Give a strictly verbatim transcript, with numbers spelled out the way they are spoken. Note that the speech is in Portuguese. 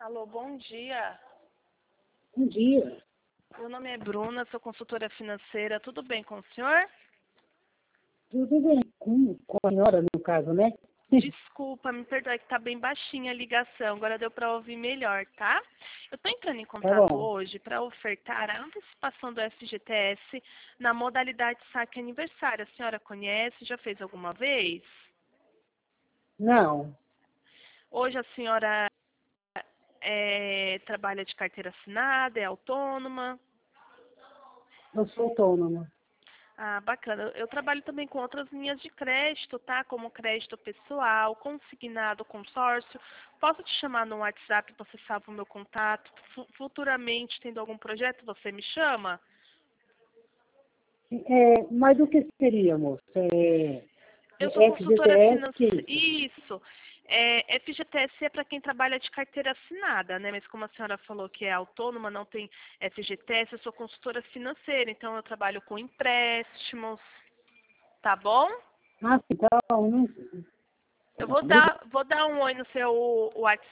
Alô, bom dia. Bom dia. Meu nome é Bruna, sou consultora financeira. Tudo bem com o senhor? Tudo bem com, com a senhora, no caso, né? Desculpa, me perdoe que tá bem baixinha a ligação. Agora deu para ouvir melhor, tá? Eu estou entrando em Tá contato bom. hoje para ofertar a antecipação do F G T S na modalidade saque aniversário. A senhora conhece? Já fez alguma vez? Não, Hoje a senhora é, trabalha de carteira assinada, é autônoma? eu sou autônoma. Ah, bacana. Eu eu trabalho também com outras linhas de crédito, tá? Como crédito pessoal, consignado, consórcio. Posso te chamar no WhatsApp, você salva o meu contato. Fu- Futuramente, tendo algum projeto, você me chama? É, mas o que seria, moço? É, Eu sou é consultora F G T S, que é financeira. isso? Isso. É, F G T S é para quem trabalha de carteira assinada, né? Mas como a senhora falou que é autônoma, não tem F G T S, eu sou consultora financeira. Então, eu trabalho com empréstimos, tá bom? Ah, então, não, Eu vou obrigado. dar, vou dar um oi no seu WhatsApp.